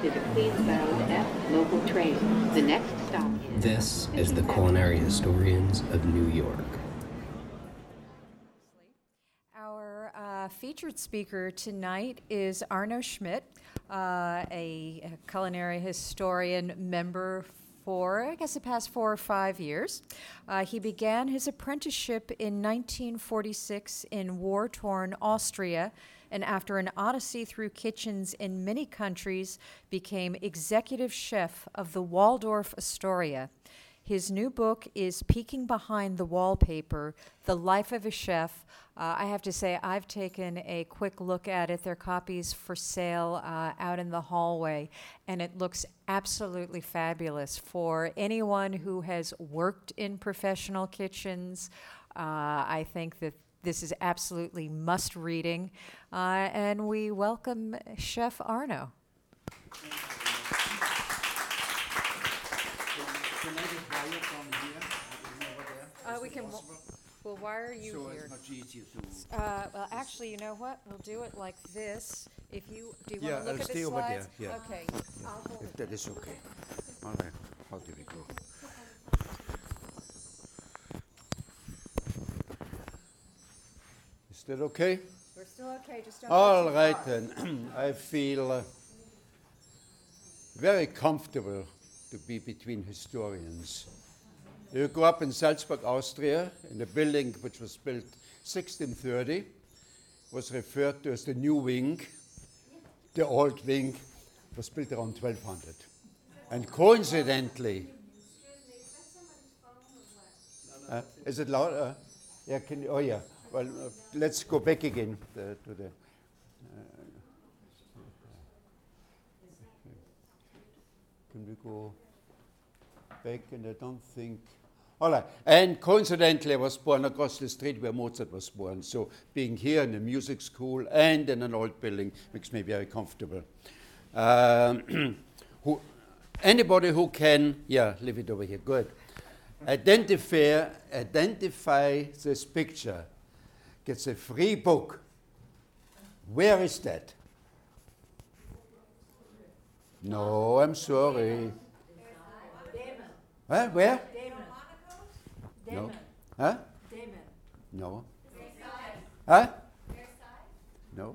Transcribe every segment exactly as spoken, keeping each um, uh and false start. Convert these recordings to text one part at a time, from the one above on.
is a Queens-bound F local train. The next stop is... This is the Culinary Historians of New York. Our uh, featured speaker tonight is Arno Schmidt, uh, a, a culinary historian member for, I guess, the past four or five years. Uh, he began his apprenticeship in nineteen forty-six in war-torn Austria, and after an odyssey through kitchens in many countries, became executive chef of the Waldorf Astoria. His new book is Peeking Behind the Wallpaper, The Life of a Chef. Uh, I have to say, I've taken a quick look at it. There are copies for sale uh, out in the hallway, and it looks absolutely fabulous. For anyone who has worked in professional kitchens, uh, I think that this is absolutely must-reading. Uh, and we welcome Chef Arno. Uh, we can. W- we'll wire you so here. it's much easier to. Uh, well, actually, you know what? We'll do it like this. If you do, you Yeah, want to look I'll at the stay over there, slides? yeah. Okay. I'll hold If it. that is okay. All right. How do we go? Is that okay? We're still okay. Just don't. All go too right far. then. I feel uh, very comfortable to be between historians. You grew up in Salzburg, Austria, in a building which was built sixteen thirty, was referred to as the new wing. The old wing was built around twelve hundred. And coincidentally, uh, is it loud? Uh, yeah, can you, oh yeah. Well, uh, let's go back again uh, to the. Uh, can we go back? And I don't think. All right. And coincidentally, I was born across the street where Mozart was born. So being here in a music school and in an old building makes me very comfortable. Um, who, anybody who can, yeah, leave it over here. Good. Identify, identify this picture gets a free book. Where is that? No, I'm sorry. Huh? Where? No. Huh? No. Huh? No.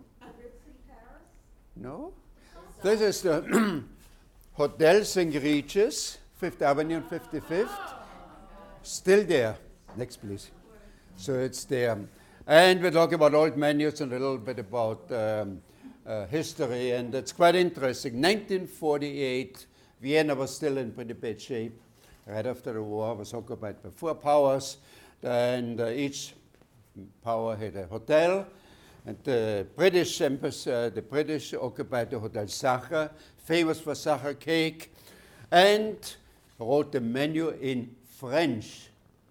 No. This is the Hotel Saint Regis, Fifth Avenue and fifty-fifth. Still there. Next, please. So it's there. And we talk about old menus and a little bit about um, uh, history, and it's quite interesting. nineteen forty-eight, Vienna was still in pretty bad shape. Right after the war, was occupied by four powers, and uh, each power had a hotel. And the British embassy, uh, the British occupied the Hotel Sacher, famous for Sacher cake, and wrote the menu in French.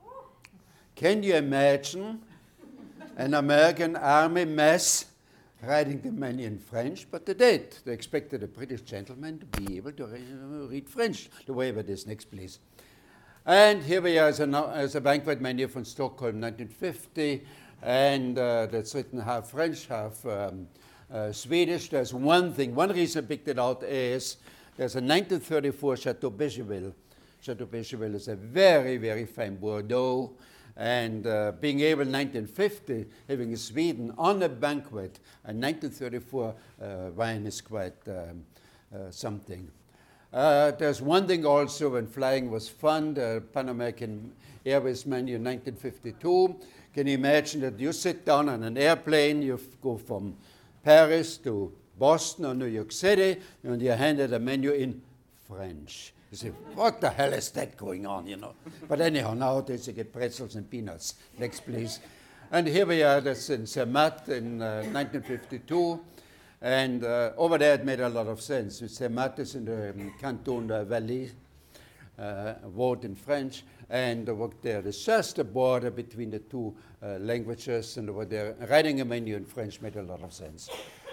Can you imagine an American army mess writing the menu in French? But they did. They expected a British gentleman to be able to re- read French. The way it is, next please. And here we are as a, as a banquet menu from Stockholm, nineteen fifty, and uh, that's written half French, half um, uh, Swedish. There's one thing, one reason I picked it out is there's a nineteen thirty-four Chateau Bégeville. Chateau Bégeville is a very, very fine Bordeaux, and uh, being able in nineteen fifty, having Sweden on a banquet, and nineteen thirty-four uh, wine is quite um, uh, something. Uh, there's one thing also when flying was fun, the Pan American Airways menu in nineteen fifty-two. Can you imagine that you sit down on an airplane, you f- go from Paris to Boston or New York City, and you're handed a menu in French. You say, what the hell is that going on, you know? But anyhow, nowadays you get pretzels and peanuts. Next, please. And here we are, that's in Zermatt in uh, nineteen fifty-two. And uh, over there, it made a lot of sense. Zermatt is in the um, Canton uh, Valais, uh, word in French, and uh, worked there. There's just a border between the two uh, languages, and over there, writing a menu in French made a lot of sense.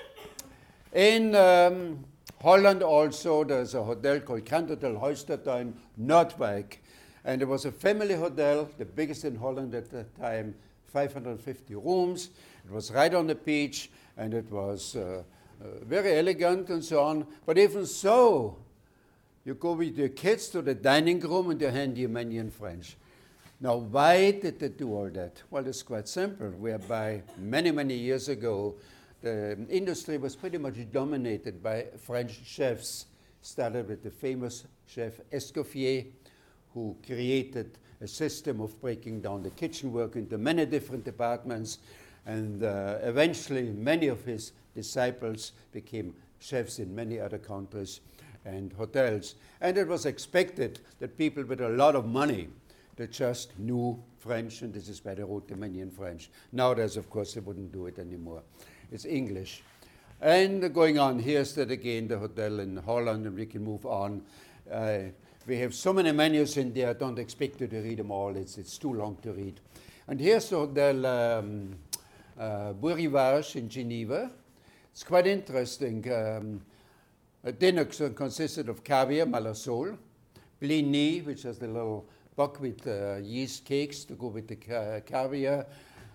In um, Holland also, there's a hotel called Grand Hotel Heustada in Noordwijk, and it was a family hotel, the biggest in Holland at the time, five hundred fifty rooms. It was right on the beach, and it was uh, uh, very elegant and so on. But even so, you go with your kids to the dining room and they hand you menu in French. Now, why did they do all that? Well, it's quite simple, whereby many, many years ago, the industry was pretty much dominated by French chefs. Started with the famous chef Escoffier, who created a system of breaking down the kitchen work into many different departments. And uh, eventually, many of his disciples became chefs in many other countries and hotels. And it was expected that people with a lot of money, they just knew French, and this is why they wrote the menu in French. Nowadays, of course, they wouldn't do it anymore. It's English. And uh, going on, here's that again, the hotel in Holland, and we can move on. Uh, we have so many menus in there, I don't expect you to read them all. It's, it's too long to read. And here's the Hotel um, uh, Beau Rivage in Geneva. It's quite interesting. Um, a dinner consisted of caviar, malasol, blini, which is the little buckwheat uh, yeast cakes to go with the ca caviar,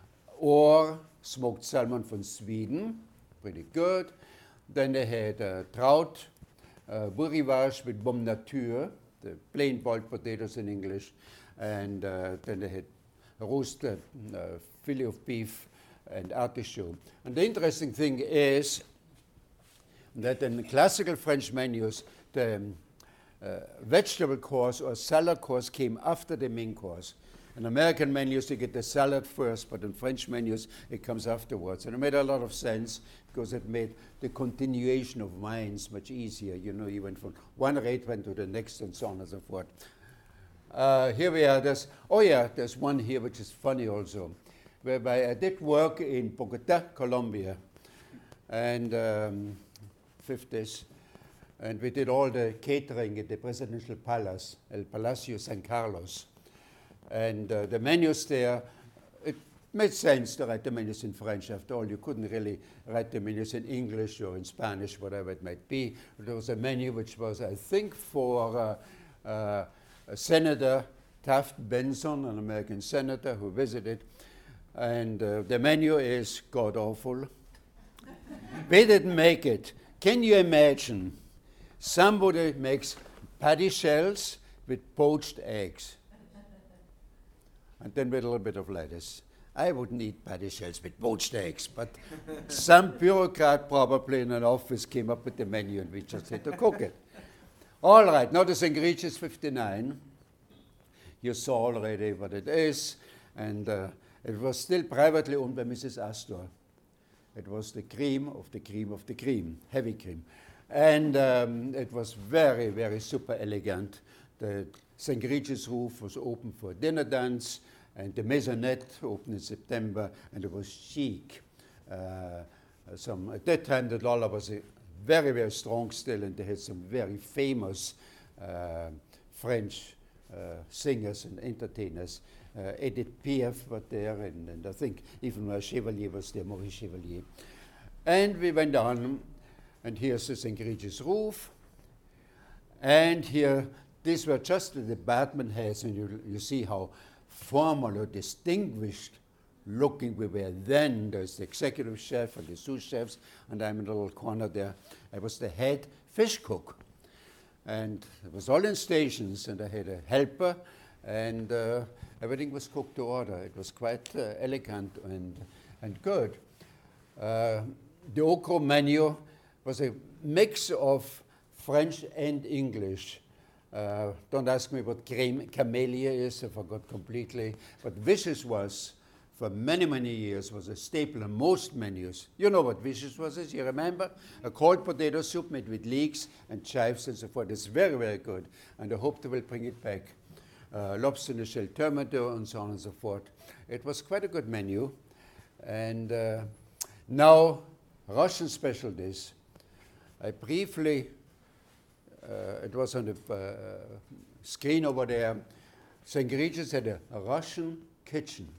or smoked salmon from Sweden, pretty good. Then they had uh, trout, uh, Beau Rivage with Bombe Nature, the plain boiled potatoes in English, and uh, then they had roasted uh, fillet of beef and artichoke. And the interesting thing is that in the classical French menus, the um, uh, vegetable course or salad course came after the main course. In American menus, you get the salad first, but in French menus, it comes afterwards. And it made a lot of sense because it made the continuation of wines much easier. You know, you went from one rate went to the next and so on and so forth. Uh, here we are. There's, oh yeah, there's one here which is funny also, whereby I did work in Bogota, Colombia, and um, fifties. And we did all the catering at the presidential palace, El Palacio San Carlos. And uh, the menus there, it made sense to write the menus in French. After all, you couldn't really write the menus in English or in Spanish, whatever it might be. There was a menu which was, I think, for uh, uh, Senator Taft Benson, an American senator who visited. And uh, the menu is god-awful. We didn't make it. Can you imagine? Somebody makes patty shells with poached eggs. And then with a little bit of lettuce. I wouldn't eat patty shells with poached eggs, but some bureaucrat probably in an office came up with the menu and we just had to cook it. All right, now the Saint Regis fifty-nine. You saw already what it is, and uh, it was still privately owned by Missus Astor. It was the cream of the cream of the cream, heavy cream. And um, it was very, very super elegant. The Saint Regis roof was open for dinner dance, and the Maisonette opened in September, and it was chic. Uh, some, at that time, the dollar was a very, very strong still, and they had some very famous uh, French uh, singers and entertainers. Uh, Edith Piaf was there, and, and I think even uh, Chevalier was there, Maurice Chevalier. And we went on, and here's the Saint Regis roof. And here, these were just the department heads, and you, you see how formal or distinguished looking we were then. There's the executive chef and the sous chefs, and I'm in a little corner there. I was the head fish cook. And it was all in stations, and I had a helper, and uh, everything was cooked to order. It was quite uh, elegant and, and good. Uh, the Ocro menu was a mix of French and English. Uh, don't ask me what creme camellia is, I forgot completely. But Vicious was, for many, many years, was a staple in most menus. You know what Vicious was, is, you remember? A cold potato soup made with leeks and chives and so forth. It's very, very good, and I hope they will bring it back. Uh, lobster in the shell tomato and so on and so forth. It was quite a good menu. And uh, now, Russian specialties. I briefly, uh, it was on the uh, screen over there, Saint Regis had a, a Russian kitchen.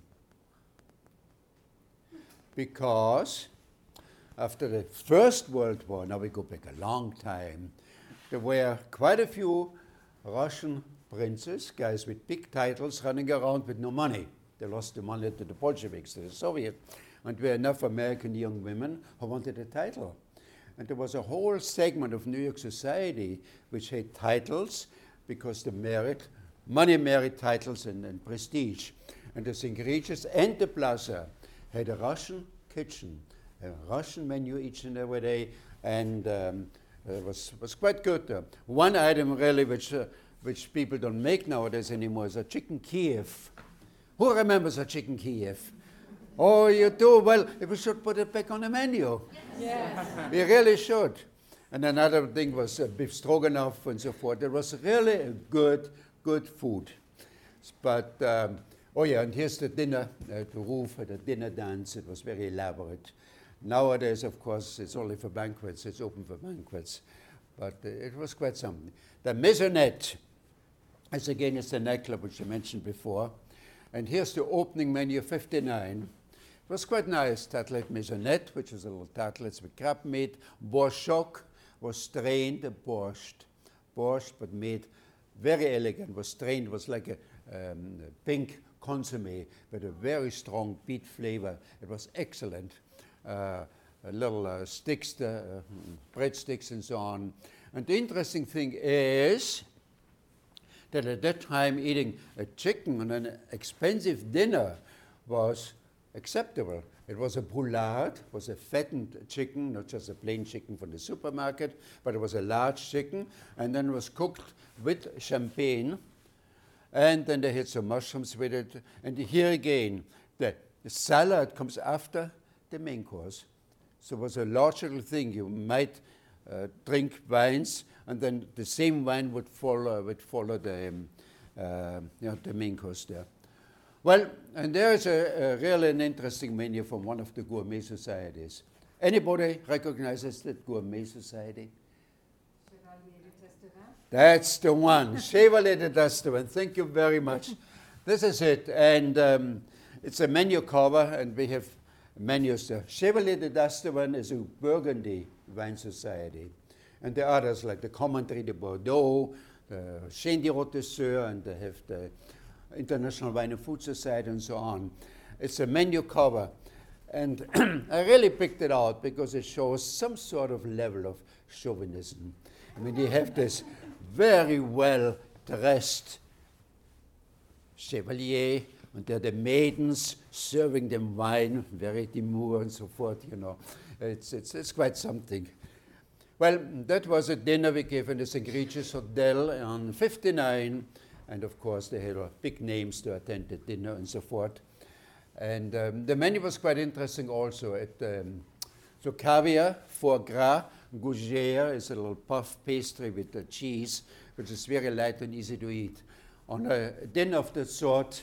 Because after the First World War, now we go back a long time, there were quite a few Russian princes, guys with big titles, running around with no money. They lost the money to the Bolsheviks, to the Soviet. And there were enough American young women who wanted a title. And there was a whole segment of New York society which had titles because the merit, money merit titles and, and prestige. And the Saint Regis and the Plaza had a Russian kitchen, a Russian menu each and every day, and um, it was, was quite good. Uh, one item really which, uh, which people don't make nowadays anymore is a chicken Kiev. Who remembers a chicken Kiev? Oh, you do? Well, we should put it back on the menu. Yes. We really should. And another thing was uh, beef stroganoff and so forth. It was really a good, good food. But, um, oh yeah, and here's the dinner, uh, the roof, the dinner dance. It was very elaborate. Nowadays, of course, it's only for banquets. It's open for banquets. But uh, it was quite something. The Maisonette, as again, is the nightclub which I mentioned before. And here's the opening menu, fifty-nine. It was quite nice. Tartelette Maisonette, which is a little tartelettes with crab meat. Borschock was strained, borscht. Borscht, but made very elegant, was strained, was like a, um, a pink consomme with a very strong beet flavor. It was excellent. Uh, a little uh, sticks, uh, breadsticks and so on. And the interesting thing is that at that time eating a chicken on an expensive dinner was acceptable. It was a poulard, it was a fattened chicken, not just a plain chicken from the supermarket, but it was a large chicken, and then it was cooked with champagne, and then they had some mushrooms with it. And here again, the, the salad comes after the main course. So it was a logical thing. You might uh, drink wines, and then the same wine would follow, would follow the, um, uh, you know, the main course there. Well, and there is a, a really an interesting menu from one of the gourmet societies. Anybody recognizes that gourmet society? That's the one, Chevalier de Dastevin. Thank you very much. This is it, and um, it's a menu cover, and we have menus there. Chevalier de Dastevin is a Burgundy wine society, and the others like the Commentary de Bordeaux, the Chêne du Rotisseur, and they have the International Wine and Food Society and so on. It's a menu cover, and I really picked it out because it shows some sort of level of chauvinism. I mean, you have this very well dressed chevalier, and they're the maidens serving them wine, very demure and so forth, you know. It's, it's, it's quite something. Well, that was a dinner we gave in the Saint Regis Hotel on fifty-nine, and of course they had uh, big names to attend the dinner and so forth. And um, the menu was quite interesting also. At, um, so caviar, foie gras, gougère is a little puff pastry with the cheese, which is very light and easy to eat. On a dinner of that sort,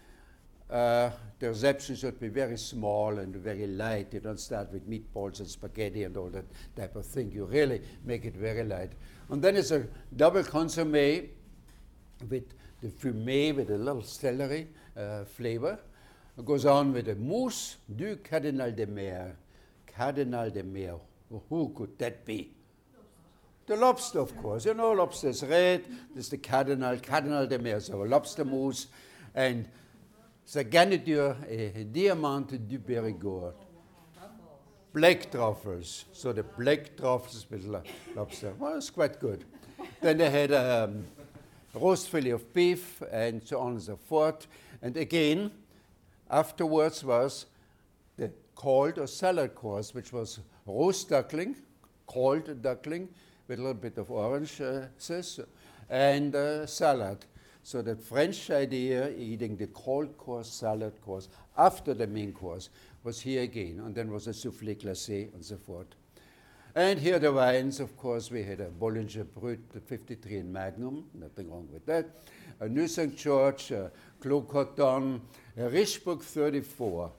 uh, the reception should be very small and very light. You don't start with meatballs and spaghetti and all that type of thing. You really make it very light. And then it's a double consommé with the fumé with a little celery uh, flavor. It goes on with a mousse du Cardinal de Mer. Cardinal de Mer. Who could that be? The lobster, of course. You know, lobster is red. This is the Cardinal, Cardinal de Mer, so lobster mousse. And the garniture, a Diamant du Périgord. Black truffles. So the black truffles with lo lobster. Well, it's quite good. Then they had a um, roast fillet of beef and so on and so forth. And again, afterwards was the cold or salad course, which was roast duckling, cold duckling, with a little bit of orange uh, sauce, and uh, salad. So the French idea, eating the cold course, salad course, after the main course, was here again. And then was a soufflé glacé and so forth. And here the wines, of course, we had a Bollinger Brut, the fifty-three in Magnum, nothing wrong with that. A New Saint George, a Clos Coton, a Richebourg thirty-four.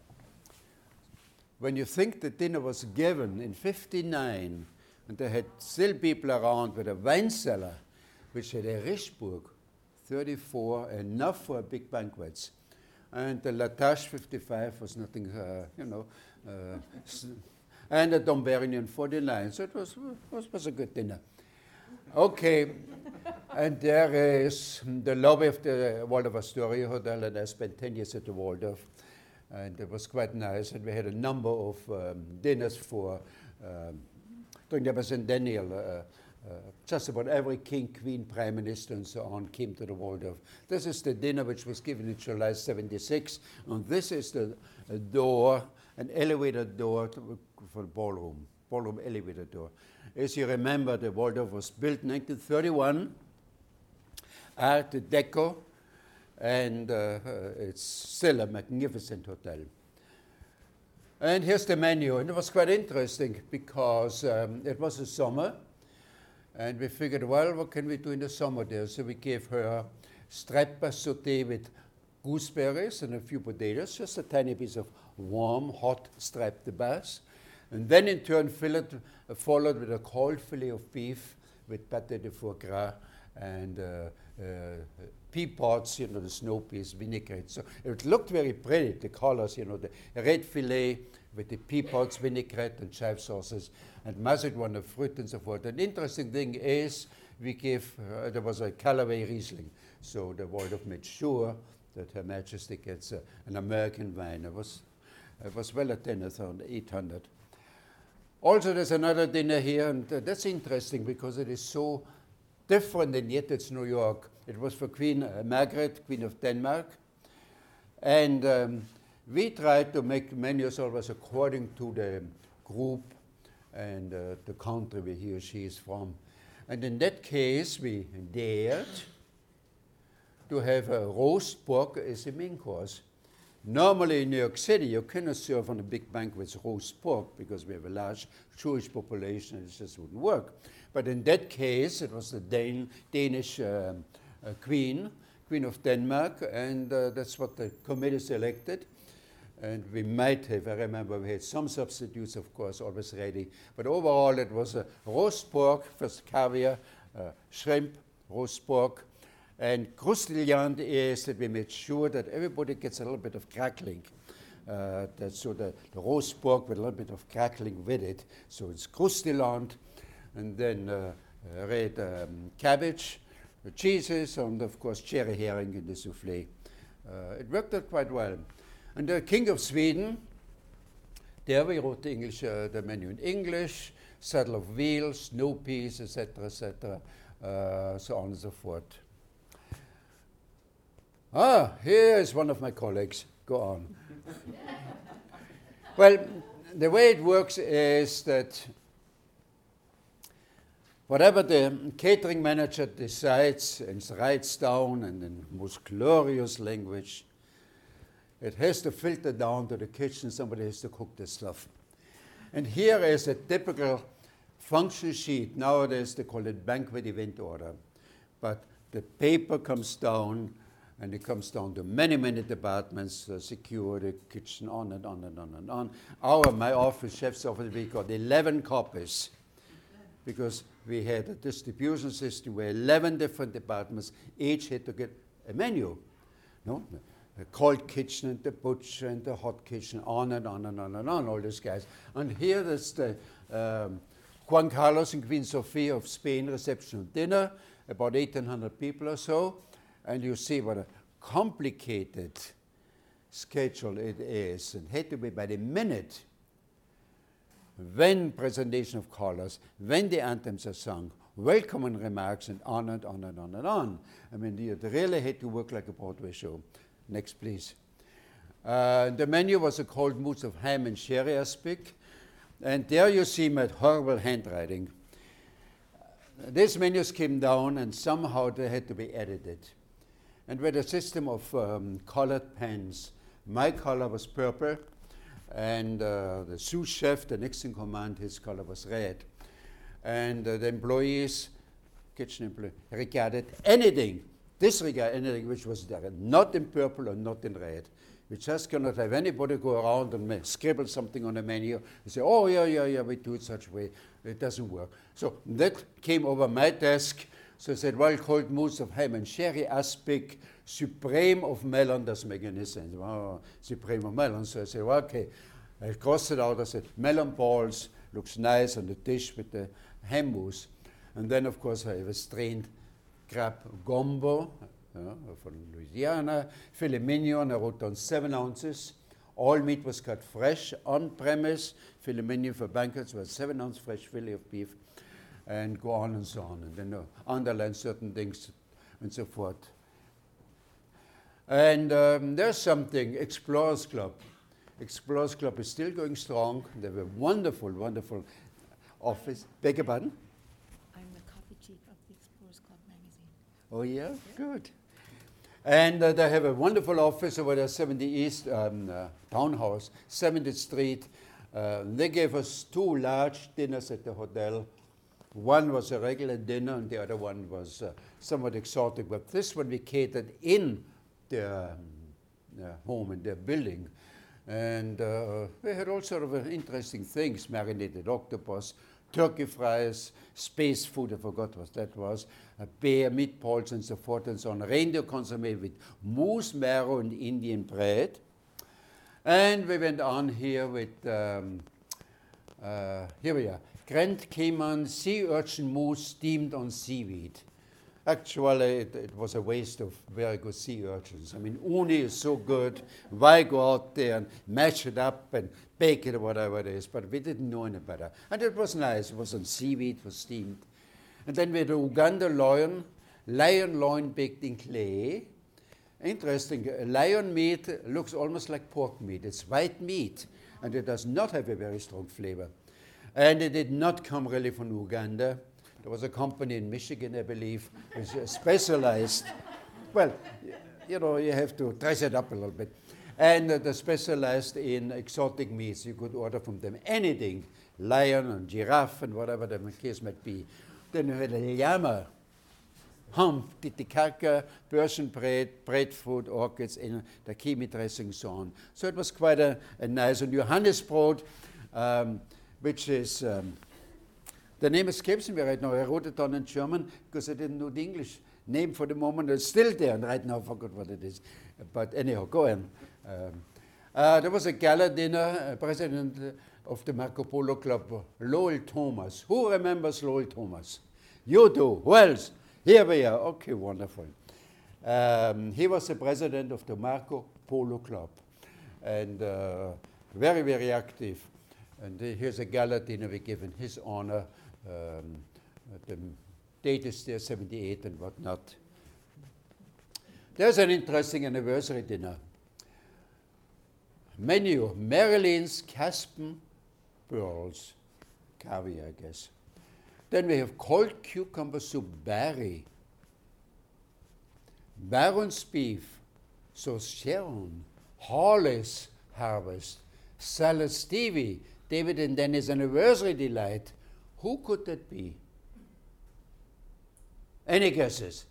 When you think the dinner was given in fifty-nine, and they had still people around with a wine cellar, which had a Richebourg thirty-four, enough for big banquets. And the La Tâche fifty-five was nothing, uh, you know, uh, and a Dom Pérignon forty-nine. So it was, was, was a good dinner. Okay, and there is the lobby of the Waldorf Astoria Hotel, and I spent ten years at the Waldorf. And it was quite nice, and we had a number of um, dinners for um, during the bicentennial. Uh, uh, just about every king, queen, prime minister, and so on came to the Waldorf. This is the dinner which was given in July seventy-six, and this is the a door, an elevator door to, for the ballroom, ballroom elevator door. As you remember, the Waldorf was built in nineteen thirty-one, Art Deco, and uh, uh, it's still a magnificent hotel. And here's the menu, and it was quite interesting because um, it was a summer, and we figured, well, what can we do in the summer there? So we gave her streppa sauté with gooseberries and a few potatoes, just a tiny piece of warm, hot strep de basse. And then in turn, fillet, uh, followed with a cold fillet of beef with pâté de foie gras and uh, uh, pea pods, you know, the snow peas, vinaigrette. So it looked very pretty, the colors, you know, the red fillet with the pea pods, vinaigrette, and chive sauces, and Macedon of fruit and so forth. An interesting thing is we gave, uh, there was a Callaway Riesling, so the Waldorf made sure that Her Majesty gets uh, an American wine. It was, it was well attended, around eight hundred. Also, there's another dinner here, and uh, that's interesting because it is so different, and yet it's New York. It was for Queen uh, Margaret, Queen of Denmark, and um, we tried to make menus always according to the group and uh, the country where he or she is from. And in that case, we dared to have a roast pork as a main course. Normally in New York City, you cannot serve on a big banquet roast pork because we have a large Jewish population and it just wouldn't work. But in that case, it was the Dan Danish um, uh, queen, Queen of Denmark, and uh, that's what the committee selected. And we might have, I remember we had some substitutes, of course, always ready. But overall, it was a roast pork, first caviar, uh, shrimp, roast pork. And croustillant is that we made sure that everybody gets a little bit of crackling. Uh, that, so the, the roast pork with a little bit of crackling with it. So it's croustillant, and then uh, uh, red um, cabbage, the cheeses, and of course cherry herring in the souffle. Uh, it worked out quite well. And the King of Sweden, there we wrote the English, uh, the menu in English, saddle of veal, snow peas, et cetera, et cetera, uh, so on and so forth. Ah, here is one of my colleagues. Go on. Well, the way it works is that whatever the catering manager decides and writes down in the most glorious language, it has to filter down to the kitchen. Somebody has to cook this stuff. And here is a typical function sheet. Nowadays they call it banquet event order. But the paper comes down, and it comes down to many, many departments, uh, security, kitchen, on and on and on and on. Our, my office, chef's office, we got eleven copies because we had a distribution system where eleven different departments each had to get a menu. No? The cold kitchen and the butcher and the hot kitchen, on and on and on and on, all these guys. And here is the um, Juan Carlos and Queen Sofia of Spain reception dinner, about eighteen hundred people or so. And you see what a complicated schedule it is, and had to be by the minute. When presentation of colors, when the anthems are sung, welcoming remarks, and on and on and on and on. I mean, you really had to work like a Broadway show. Next, please. Uh, the menu was a cold mousse of ham and sherry aspic. And there you see my horrible handwriting. Uh, these menus came down, and somehow they had to be edited. And with a system of um, colored pens, my color was purple, and uh, the sous chef, the next in command, his color was red. And uh, the employees, kitchen employees, regarded anything, disregard anything which was there, not in purple or not in red. We just cannot have anybody go around and scribble something on the menu and say, oh, yeah, yeah, yeah, we do it such a way. It doesn't work. So that came over my desk. So I said, well, cold mousse of ham and sherry aspic, supreme of melon, doesn't make any sense. Oh, supreme of melon. So I said, well, okay. I crossed it out. I said, melon balls, looks nice on the dish with the ham mousse. And then, of course, I have a strained crab gombo uh, from Louisiana, filet mignon. I wrote down seven ounces, All meat was cut fresh on premise. Filet mignon for banquets was seven ounce fresh fillet of beef, and go on and so on. And then uh, underline certain things and so forth. And um, there's something, Explorers Club. Explorers Club is still going strong. They have a wonderful, wonderful office. Beg your pardon? I'm the copy chief of the Explorers Club magazine. Oh, yeah? Good. And uh, they have a wonderful office over there, seventy East um, uh, Townhouse, seventieth Street. Uh, they gave us two large dinners at the hotel. One was a regular dinner, and the other one was uh, somewhat exotic. But this one we catered in their, um, their home, in their building. And uh, we had all sort of uh, interesting things, marinated octopus, turkey fries, space food, I forgot what that was, uh, bear, meatballs, and so forth and so on, reindeer consomme with moose marrow and Indian bread. And we went on here with, um, uh, here we are, Grand Cayman sea urchin mousse steamed on seaweed. Actually, it, it was a waste of very good sea urchins. I mean, uni is so good. Why go out there and mash it up and bake it or whatever it is? But we didn't know any better. And it was nice. It was on seaweed, it was steamed. And then we had a Uganda lion, lion loin baked in clay. Interesting. Lion meat looks almost like pork meat. It's white meat, and it does not have a very strong flavor. And it did not come really from Uganda. There was a company in Michigan, I believe, which specialized. Well, you know, you have to dress it up a little bit. And uh, they specialized in exotic meats. You could order from them anything, lion and giraffe and whatever the case might be. Then you had a llama, hump, titicaca, Persian bread, breadfruit, orchids, and dakimi dressing, so on. So it was quite a, a nice, and Johannesbrot, um, which is, um, the name escapes me right now. I wrote it down in German because I didn't know the English name for the moment. It's still there, and right now I forgot what it is. But anyhow, go on. Um, uh, there was a gala dinner, uh, president of the Marco Polo Club, Lowell Thomas. Who remembers Lowell Thomas? You do. Who else? Here we are. Okay, wonderful. Um, he was the president of the Marco Polo Club, and uh, very, very active. And here's a gala dinner we give in his honor. Um, the date is there, seventy-eight and whatnot. There's an interesting anniversary dinner. Menu, Marylin's Caspen pearls, caviar, I guess. Then we have cold cucumber soup, Barry. Baron's beef, so Sharon, Hollis harvest, salad Stevie, David and Dennis anniversary delight. Who could that be? Any guesses?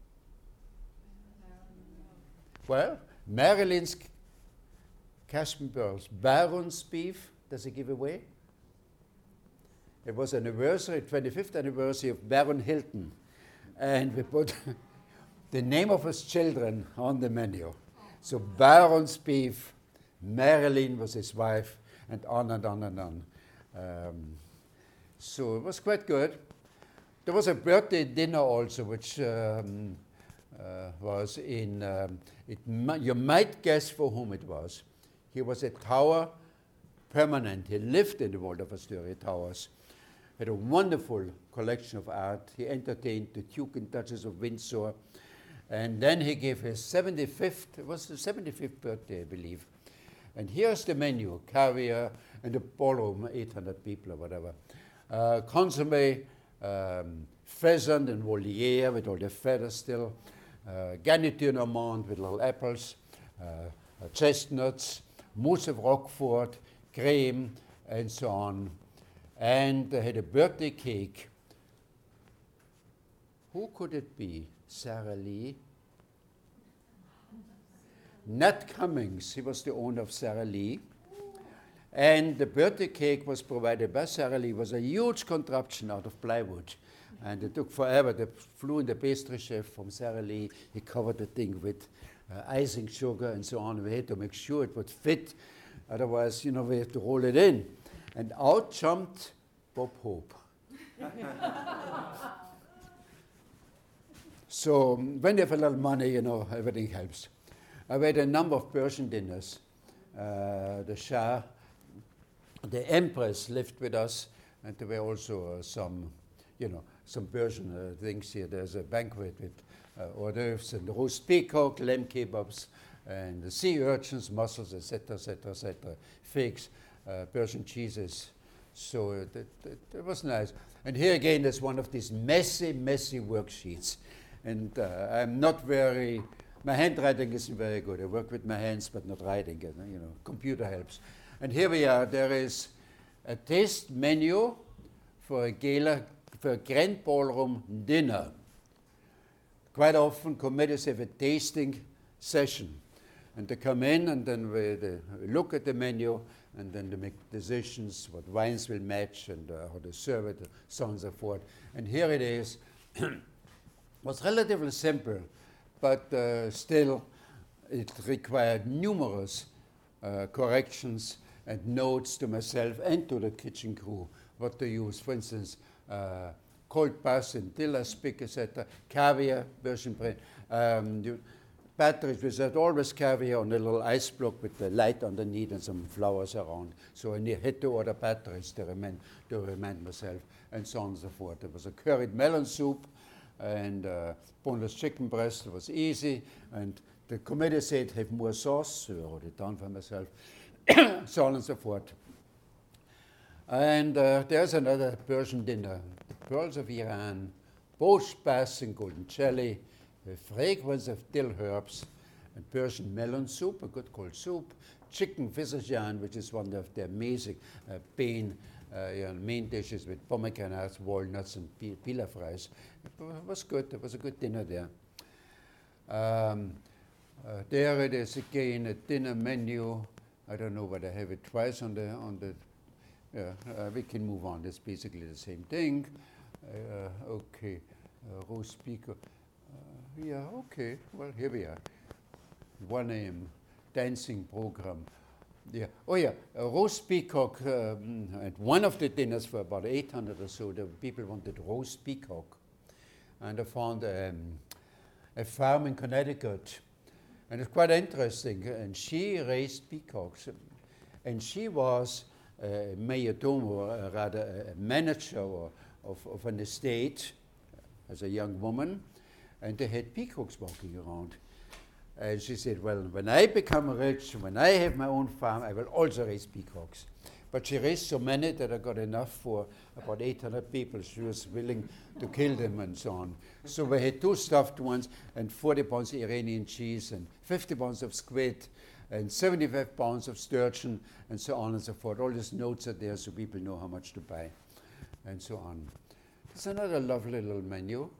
Well, Marylin's Caspen pearls, Baron's beef, does it give away? It was anniversary, twenty-fifth anniversary of Baron Hilton. And we put the name of his children on the menu. So Baron's beef, Marilyn was his wife, and on and on and on. Um, so it was quite good. There was a birthday dinner also, which um, uh, was in, um, it mi- you might guess for whom it was. He was a tower permanent. He lived in the Waldorf Astoria Towers. Had a wonderful collection of art. He entertained the Duke and Duchess of Windsor. And then he gave his seventy-fifth, it was the seventy-fifth birthday, I believe. And here's the menu, caviar, and the ballroom, eight hundred people or whatever. Uh, consomme, um, pheasant and voliere with all the feathers still. Uh, garniture normande with little apples, uh, uh, chestnuts, mousse of Roquefort, cream, and so on. And they had a birthday cake. Who could it be? Sarah Lee? Nat Cummings, he was the owner of Sarah Lee. And the birthday cake was provided by Sarah Lee. It was a huge contraption out of plywood. And it took forever. They flew in the pastry chef from Sarah Lee. He covered the thing with uh, icing sugar and so on. We had to make sure it would fit. Otherwise, you know, we had to roll it in. And out jumped Bob Hope. So um, when you have a little money, you know, everything helps. I had a number of Persian dinners. uh, the Shah, the Empress lived with us, and there were also uh, some, you know, some Persian uh, things here. There's a banquet with uh, hors d'oeuvres and roast peacock, lamb kebabs, and the sea urchins, mussels, et cetera, et cetera, et cetera, figs, uh, Persian cheeses. So uh, that, that, that was nice. And here again, there's one of these messy, messy worksheets. And uh, I'm not very, my handwriting isn't very good. I work with my hands, but not writing. You know, computer helps. And here we are. There is a taste menu for a gala, for a grand ballroom dinner. Quite often, committees have a tasting session. And they come in, and then we, they look at the menu, and then they make decisions what wines will match and uh, how to serve it, so on and so forth. And here it is. It was relatively simple, but uh, still it required numerous uh, corrections and notes to myself and to the kitchen crew what to use. For instance, uh, cold bass and dilla spick, et cetera, caviar, Persian bread. Um, you, Batteries, we had always caviar on a little ice block with the light underneath and some flowers around. So I had to order batteries to remind, to remind myself, and so on and so forth. There was a curried melon soup and uh, boneless chicken breast. It was easy. And the committee said, have more sauce. So I wrote it down for myself, so on and so forth. And uh, there's another Persian dinner. The pearls of Iran, both bass and golden jelly, the fragrance of dill herbs, and Persian melon soup, a good cold soup, chicken visajan, which is one of the amazing uh, bean, uh, you know, main dishes with pomegranates, walnuts, and pe pilaf rice. It was good. It was a good dinner there. Um, uh, there it is again, a dinner menu. I don't know whether I have it twice on the on the. Yeah, uh, we can move on. It's basically the same thing. Uh, okay, uh, roast peacock. Yeah, okay. Well, here we are. one A M dancing program. Yeah. Oh, yeah. A roast peacock. Um, at one of the dinners for about eight hundred or so, the people wanted roast peacock, and I found um, a farm in Connecticut, and it's quite interesting. And she raised peacocks, and she was a mayordomo, uh, rather a manager of, of an estate, as a young woman. And they had peacocks walking around. And she said, well, when I become rich, when I have my own farm, I will also raise peacocks. But she raised so many that I got enough for about eight hundred people. She was willing to kill them and so on. So we had two stuffed ones and forty pounds of Iranian cheese and fifty pounds of squid and seventy-five pounds of sturgeon and so on and so forth. All these notes are there so people know how much to buy and so on. There's another lovely little menu.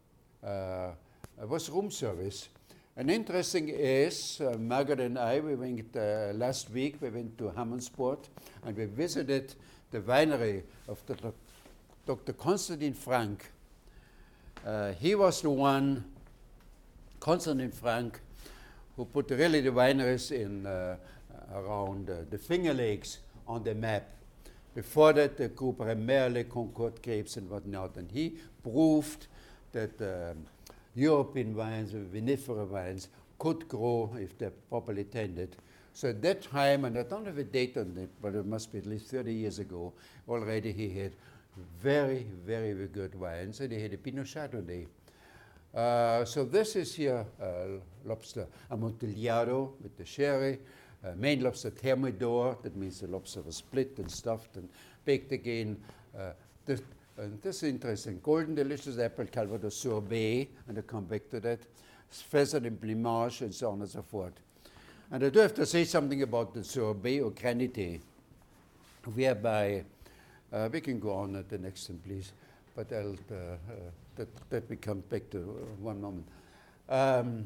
Uh, it was room service. And interesting is, uh, Margaret and I, we went uh, last week, we went to Hammondsport, and we visited the winery of the doc Doctor Constantin Frank. Uh, he was the one, Constantin Frank, who put really the wineries in uh, around uh, the Finger Lakes on the map. Before that, the group primarily Concord grapes and whatnot, and he proved that um, European wines, vinifera wines, could grow if they're properly tended. So at that time, and I don't have a date on it, but it must be at least thirty years ago, already he had very, very, very good wines, and he had a Pinot Chardonnay. Uh, so this is here uh, lobster amontillado with the sherry, uh, main lobster thermidor, that means the lobster was split and stuffed and baked again. Uh, this, And this is interesting. Golden delicious apple Calvados sorbet, and I come back to that. Pheasant and blimage, and so on and so forth. And I do have to say something about the sorbet or granité, whereby uh, we can go on at the next one, please. But I'll uh, uh, that that we come back to uh, one moment. Um,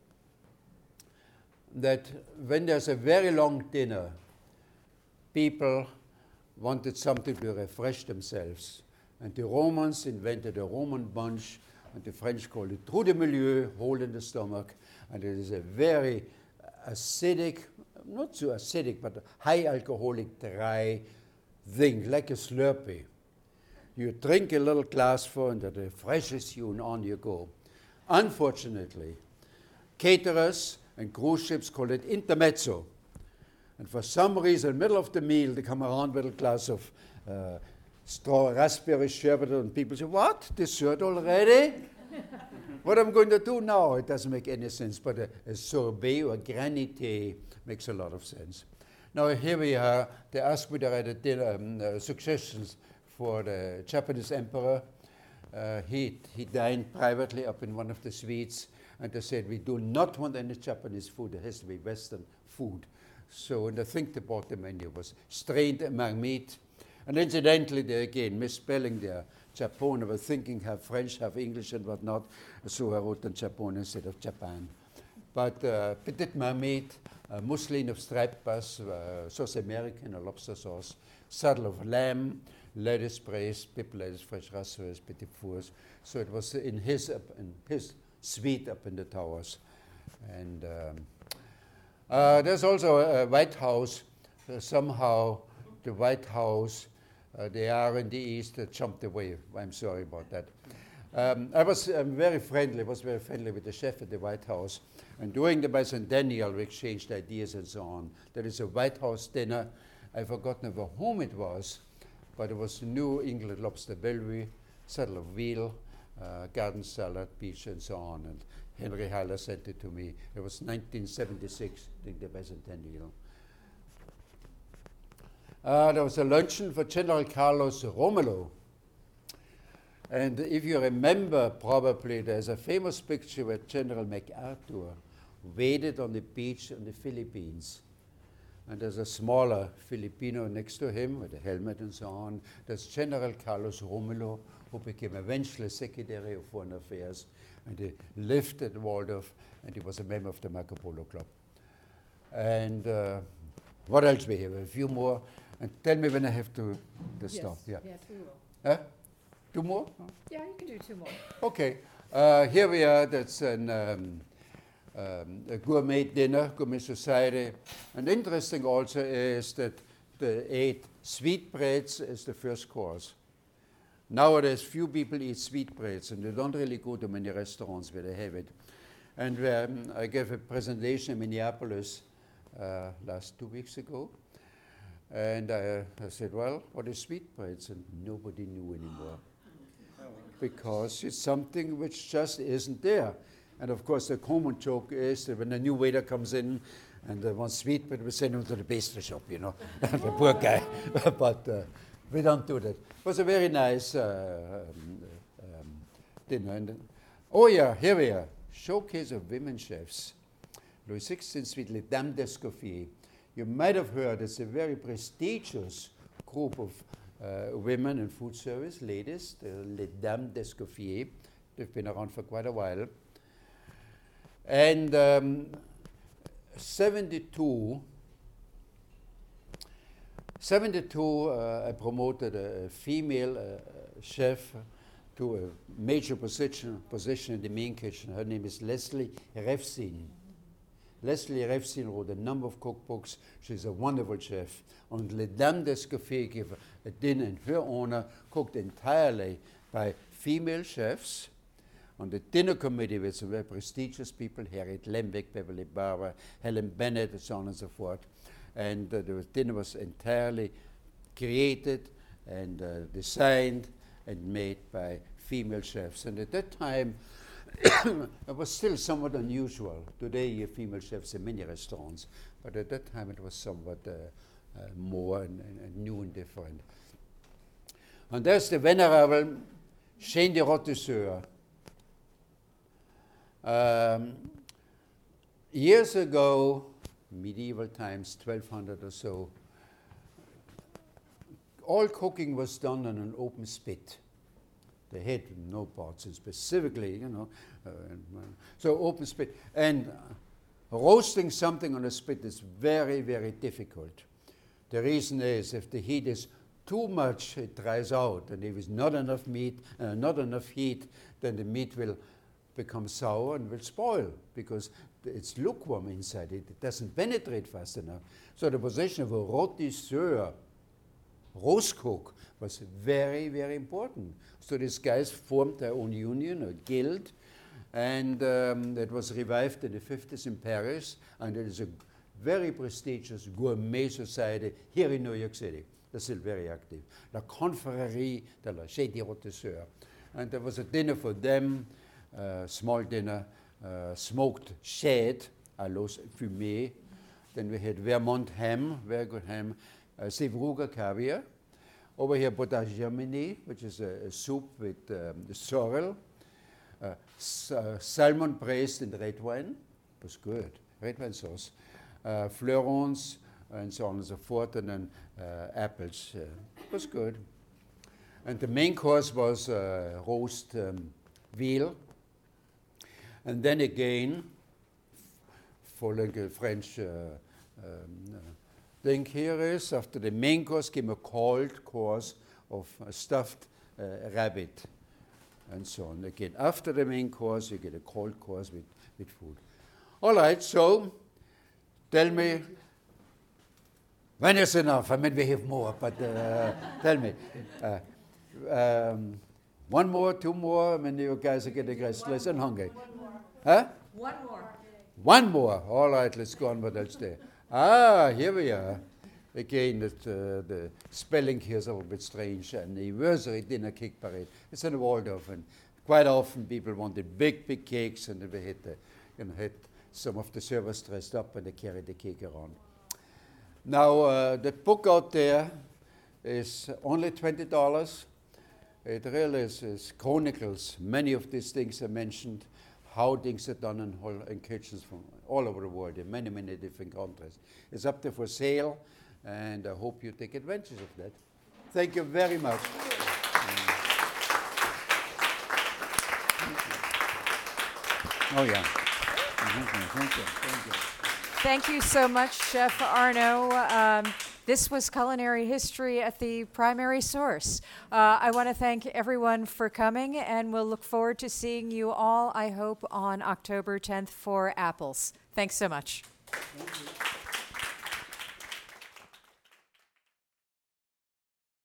that when there's a very long dinner, people wanted something to refresh themselves. And the Romans invented a Roman bunch, and the French called it trou de milieu, hole in the stomach. And it is a very acidic, not so acidic, but high alcoholic, dry thing, like a Slurpee. You drink a little glassful and it refreshes you, and on you go. Unfortunately, caterers and cruise ships call it intermezzo. And for some reason, middle of the meal, they come around with a glass of uh, straw raspberry sherbet, and people say, what, dessert already? What am I going to do now? It doesn't make any sense, but a, a sorbet or granité makes a lot of sense. Now here we are. They asked me to write a dinner, um, uh, suggestions for the Japanese emperor. Uh, he, he dined privately up in one of the suites, and they said, we do not want any Japanese food. It has to be Western food. So, and I think they bought the menu was strained marmite. And incidentally, they again misspelling their Japon. I was thinking half French, half English, and whatnot. So I wrote in Japon instead of Japan. But uh, petite marmite, uh, mousseline of striped bass, uh, sauce American, a lobster sauce, saddle of lamb, lettuce braised, pip lettuce, fresh raspberries, petit fours. So it was in his, up in his suite up in the towers. And um, uh, there's also a, a White House. Uh, somehow the White House, uh, they are in the East, uh, jumped away. I'm sorry about that. Um, I was um, very friendly, was very friendly with the chef at the White House. And during the bicentennial, we exchanged ideas and so on. There is a White House dinner. I've forgotten over whom it was, but it was New England lobster Bellevue, saddle of veal, uh, garden salad, peach, and so on. And Henry Haller sent it to me. It was nineteen seventy-six, I think, the bicentennial. Uh, there was a luncheon for General Carlos Romero. And if you remember, probably, there's a famous picture where General MacArthur waded on the beach in the Philippines. And there's a smaller Filipino next to him with a helmet and so on. That's General Carlos Romero, who became eventually Secretary of Foreign Affairs. And he lived at Waldorf, and he was a member of the Marco Polo Club. And uh, what else we have? A few more. And tell me when I have to, to stop. Yeah. Yeah, two more. Huh? Two more? Yeah, you can do two more. Okay. Uh, here we are. That's an, um, um, a gourmet dinner, gourmet society. And interesting also is that they ate sweetbreads as the first course. Nowadays, few people eat sweetbreads, and they don't really go to many restaurants where they have it. And um, I gave a presentation in Minneapolis uh, last two weeks ago. And I, I said, well, what is sweetbreads? And nobody knew anymore. Because it's something which just isn't there. And of course, the common joke is that when a new waiter comes in and they want sweetbread, we send him to the pastry shop, you know, the poor guy. But uh, we don't do that. It was a very nice uh, um, um, dinner. And, uh, oh yeah, here we are. Showcase of women chefs. Louis the sixteenth Suite, Les Dames d'Escoffier. You might have heard it's a very prestigious group of uh, women in food service, ladies, the Les Dames d'Escoffier. They've been around for quite a while. And um, seventy-two, seventy-two uh, I promoted a female uh, chef to a major position, position in the main kitchen. Her name is Leslie Refsin. Leslie Refsin wrote a number of cookbooks. She's a wonderful chef. And Les Dames d'Escoffier gave a dinner in her honor, cooked entirely by female chefs. On the dinner committee with some very prestigious people, Harriet Lembeck, Beverly Barber, Helen Bennett, and so on and so forth. And uh, the dinner was entirely created and uh, designed and made by female chefs. And at that time, it was still somewhat unusual. Today you have female chefs in many restaurants, but at that time it was somewhat uh, uh, more and, and, and new and different. And there's the venerable Shane de Rotisseur. Um, years ago, medieval times, twelve hundred or so, all cooking was done on an open spit. They had no pots, and specifically, you know, uh, and, uh, so open spit. And uh, roasting something on a spit is very, very difficult. The reason is if the heat is too much, it dries out, and if it's not enough meat, uh, not enough heat, then the meat will become sour and will spoil because it's lukewarm inside it. It doesn't penetrate fast enough. So the position of a rôtisseur, roast cook, was very, very important. So these guys formed their own union, a guild, and um, it was revived in the fifties in Paris, and it is a very prestigious gourmet society here in New York City. They're still very active. La Confrérie de la Chez des Rôtisseurs. And there was a dinner for them, uh, small dinner, uh, smoked shad à l'os fumé. Then we had Vermont ham, very good ham, uh, Sevruga caviar. Over here, potage Germany, which is a, a soup with um, the sorrel. Uh, s- uh, salmon braised in red wine. It was good. Red wine sauce. Uh, fleurons, and so on and so forth, and then uh, apples. Uh, it was good. And the main course was uh, roast um, veal. And then again, following a French uh, um, uh, thing here is, after the main course came a cold course of a stuffed uh, rabbit, and so on. Again, after the main course, you get a cold course with, with food. All right, so tell me, when is enough? I mean, we have more, but uh, tell me. Uh, um, one more, two more, I mean, you guys are getting restless and hungry. Huh? One more. One more. All right, let's go on. What else there? Ah, here we are. Again, it, uh, the spelling here is a little bit strange. Anniversary dinner cake parade. It's in Waldorf, and quite often people wanted big, big cakes, and we had, the, you know, had some of the servers dressed up and they carried the cake around. Now, uh, the book out there is only twenty dollars. It really is, is chronicles. Many of these things are mentioned, how things are done in, whole, in kitchens from all over the world, in many, many different countries. It's up there for sale, and I hope you take advantage of that. Thank you very much. Oh, yeah. Thank you, thank you, thank you. Thank you so much, Chef Arno. Um, this was Culinary History at the Primary Source. Uh, I want to thank everyone for coming, and we'll look forward to seeing you all, I hope, on October tenth for Apples. Thanks so much. Thank you.